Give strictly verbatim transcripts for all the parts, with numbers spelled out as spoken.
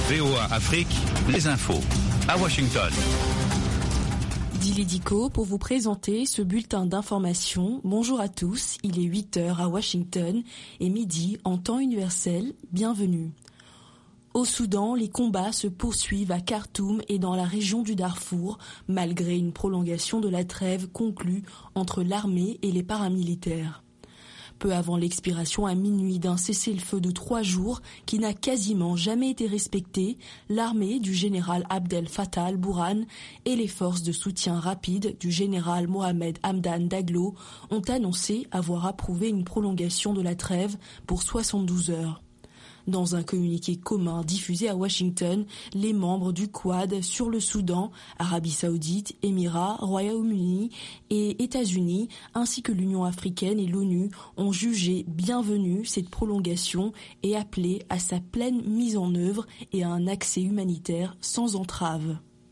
V O A Afrique, les infos à Washington. Dili Diko pour vous présenter ce bulletin d'information. Bonjour à tous, il est huit heures à Washington et midi en temps universel. Bienvenue. Au Soudan, les combats se poursuivent à Khartoum et dans la région du Darfour, malgré une prolongation de la trêve conclue entre l'armée et les paramilitaires. Peu avant l'expiration à minuit d'un cessez-le-feu de trois jours qui n'a quasiment jamais été respecté, l'armée du général Abdel Fattah al-Burhan et les forces de soutien rapide du général Mohamed Hamdan Daglo ont annoncé avoir approuvé une prolongation de la trêve pour soixante-douze heures. Dans un communiqué commun diffusé à Washington, les membres du Quad sur le Soudan, Arabie Saoudite, Émirats, Royaume-Uni et États-Unis, ainsi que l'Union africaine et l'ONU ont jugé bienvenue cette prolongation et appelé à sa pleine mise en œuvre et à un accès humanitaire sans entrave.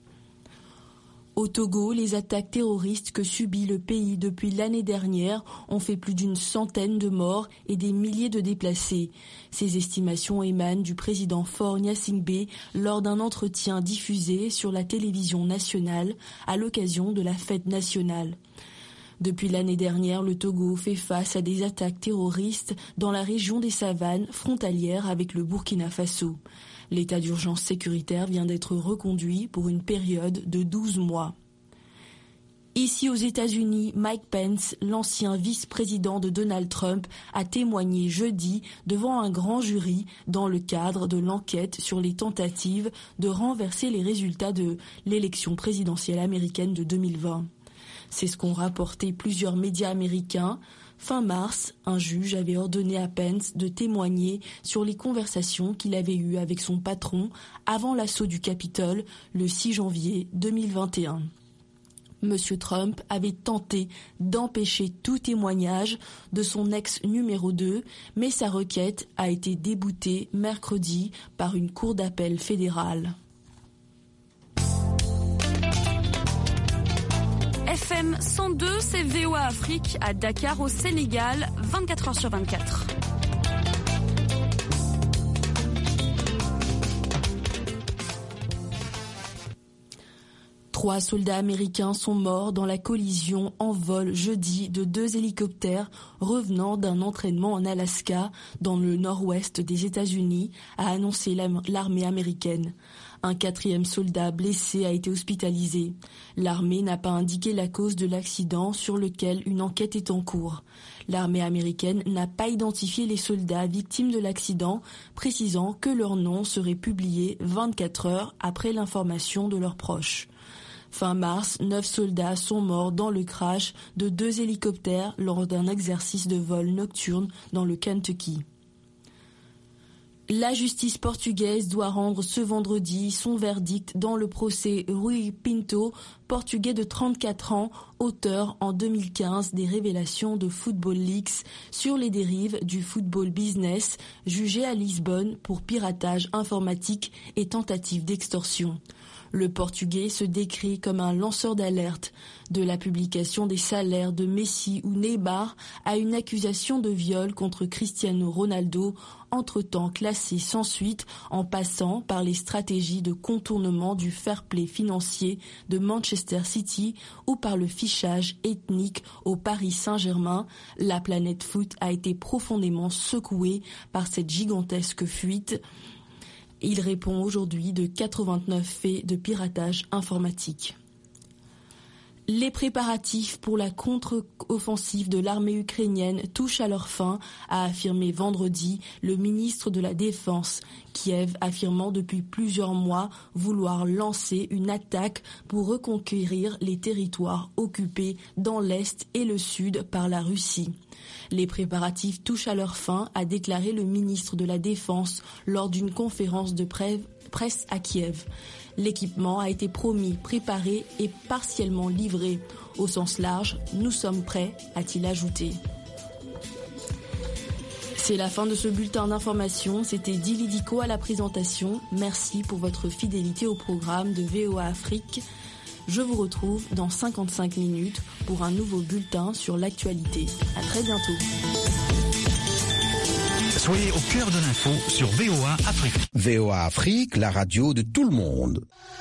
Au Togo, les attaques terroristes que subit le pays depuis l'année dernière ont fait plus d'une centaine de morts et des milliers de déplacés. Ces estimations émanent du président Faure Gnassingbé lors d'un entretien diffusé sur la télévision nationale à l'occasion de la fête nationale. Depuis l'année dernière, le Togo fait face à des attaques terroristes dans la région des savanes frontalières avec le Burkina Faso. L'état d'urgence sécuritaire vient d'être reconduit pour une période de douze mois. Ici aux États-Unis, Mike Pence, l'ancien vice-président de Donald Trump, a témoigné jeudi devant un grand jury dans le cadre de l'enquête sur les tentatives de renverser les résultats de l'élection présidentielle américaine de deux mille vingt. C'est ce qu'ont rapporté plusieurs médias américains. Fin mars, un juge avait ordonné à Pence de témoigner sur les conversations qu'il avait eues avec son patron avant l'assaut du Capitole le six janvier deux mille vingt et un. Monsieur Trump avait tenté d'empêcher tout témoignage de son ex numéro deux, mais sa requête a été déboutée mercredi par une cour d'appel fédérale. F M cent deux, c'est V O A Afrique à Dakar au Sénégal, vingt-quatre heures sur vingt-quatre. Trois soldats américains sont morts dans la collision en vol jeudi de deux hélicoptères revenant d'un entraînement en Alaska, dans le nord-ouest des États-Unis, a annoncé l'armée américaine. Un quatrième soldat blessé a été hospitalisé. L'armée n'a pas indiqué la cause de l'accident sur lequel une enquête est en cours. L'armée américaine n'a pas identifié les soldats victimes de l'accident, précisant que leur nom serait publié vingt-quatre heures après l'information de leurs proches. Fin mars, neuf soldats sont morts dans le crash de deux hélicoptères lors d'un exercice de vol nocturne dans le Kentucky. La justice portugaise doit rendre ce vendredi son verdict dans le procès Rui Pinto, portugais de trente-quatre ans, auteur en deux mille quinze des révélations de Football Leaks sur les dérives du football business, jugé à Lisbonne pour piratage informatique et tentative d'extorsion. Le Portugais se décrit comme un lanceur d'alerte, de la publication des salaires de Messi ou Neymar à une accusation de viol contre Cristiano Ronaldo, entre-temps classé sans suite, en passant par les stratégies de contournement du fair play financier de Manchester City ou par le fichage ethnique au Paris Saint-Germain. La planète foot a été profondément secouée par cette gigantesque fuite. Il répond aujourd'hui de quatre-vingt-neuf faits de piratage informatique. Les préparatifs pour la contre-offensive de l'armée ukrainienne touchent à leur fin, a affirmé vendredi le ministre de la Défense. Kiev affirmant depuis plusieurs mois vouloir lancer une attaque pour reconquérir les territoires occupés dans l'Est et le Sud par la Russie. Les préparatifs touchent à leur fin, a déclaré le ministre de la Défense lors d'une conférence de presse à Kiev. L'équipement a été promis, préparé et partiellement livré. Au sens large, nous sommes prêts, a-t-il ajouté. C'est la fin de ce bulletin d'information. C'était Dili Diko à la présentation. Merci pour votre fidélité au programme de V O A Afrique. Je vous retrouve dans cinquante-cinq minutes pour un nouveau bulletin sur l'actualité. À très bientôt. Soyez au cœur de l'info sur V O A Afrique. V O A Afrique, la radio de tout le monde.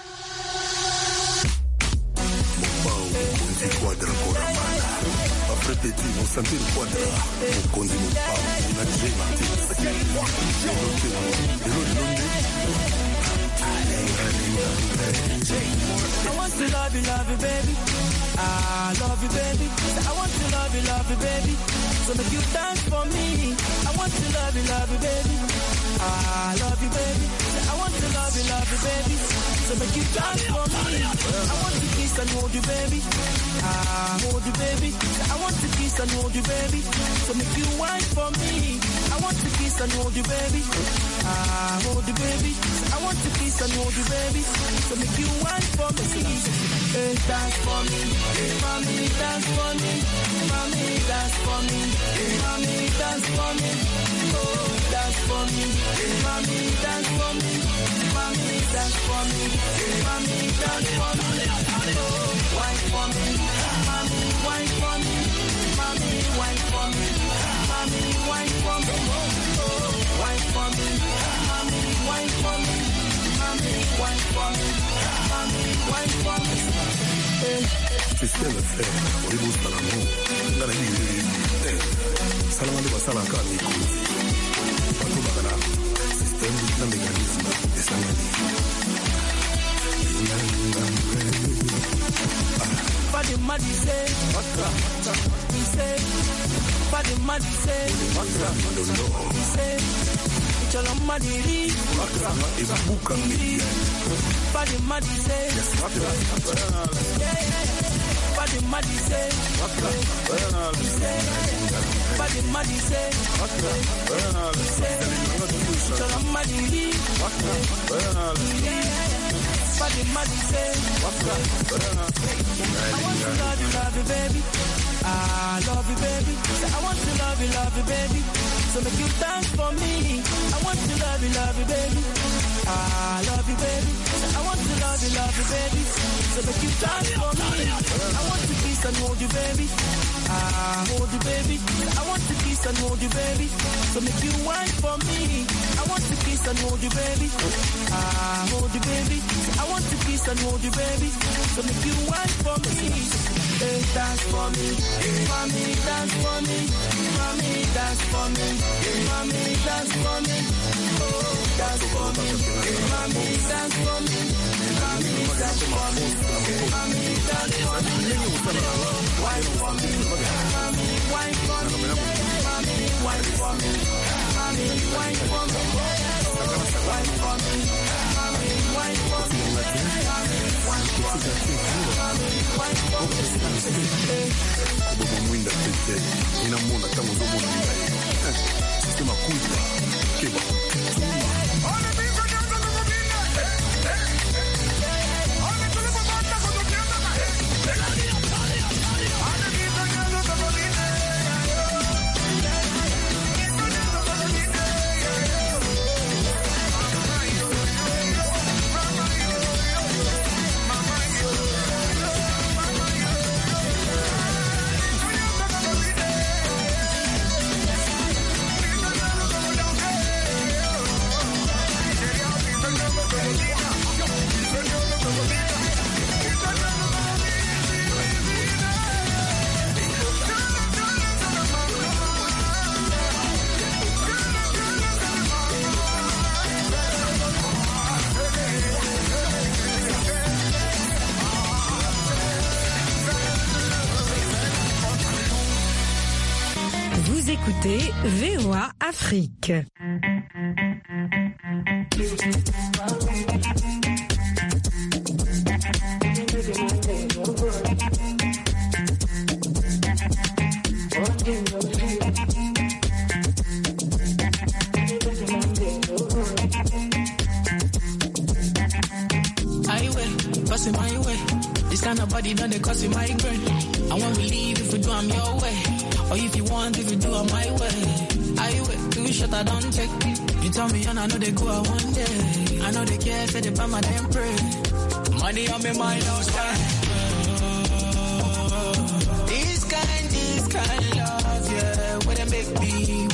I want to love you, love you, baby. I love you, baby. I want to love you, love you, baby. So make you dance for me. I want to love you, love you, baby. I love you, baby. I want to love you, love you, baby. So make you dance for me. I want to kiss and hold you, baby. I hold you, baby. I want to kiss and hold you, baby. So make you wine for me. I want to kiss and hold you, baby. I hold you, baby. I want to kiss and hold you, baby. So make you wine for me. Hey, dance for me. Hey, mommy, dance for me. Mommy, dance for me. Hey, mommy, dance for me. Oh, dance for me. Hey, mommy, dance for me. Mommy, dance for me. Hey, mommy, dance for me. Oh, wine for me. Mommy, wine for me. Mommy, wine for me. Mommy, wine for me. Oh, wine for me. Mommy, wine for me. Mommy, wine for me. Mommy, wine for me. Système fait, on est beau l'amour. Dans la vie, Salama de Basala Kami Kouzi. Patou Bagana, système de mécanisme de Sanani. Body muddy say, he say, body muddy say, he say, Chala muddy, body muddy say, body muddy say, he say, body muddy say, he say, Chala muddy, body muddy say, I want to love you, love you, baby. I love you, baby. I want to love you, love you, baby. So make you dance for me. I want to love you, love you, baby. I love you, baby. I want to love you, love you, baby. So make you dance for me. I want to kiss and hold you, baby. I hold you, baby. I want to kiss and hold you, baby. So make you wine for me. I want to kiss and hold you, baby. I hold you, baby. I want to kiss and hold you, baby. So make you wine for me. Hey, dance for me. Mommy, dance for me. Mommy, dance for me. Mommy, dance for me. Oh, dance for me. Mommy, dance for me. Mommy, dance for me. Mommy, dance for me. Wine for me. Mommy, wine for me. Mommy, wine for me. Mommy, wine for me. Wine for me. Mommy, wine for me. Mommy, wine for me. Mommy, wine for me. Kubobo mwinda tete, ina mona tamu zomo mwinda. Sistema kuipa, keba. Vous écoutez V O A Afrique. Pass it my way. This kind of body done they cause it migraine. I want to leave if we do I'm your way. Or if you want, if you do I'm my way. I wait, two shot I don't take. You tell me and I know they go out one day. I know they care, say they buy my damn pray. Money on me mind outside. This kind, this kind of love, yeah. Where they make me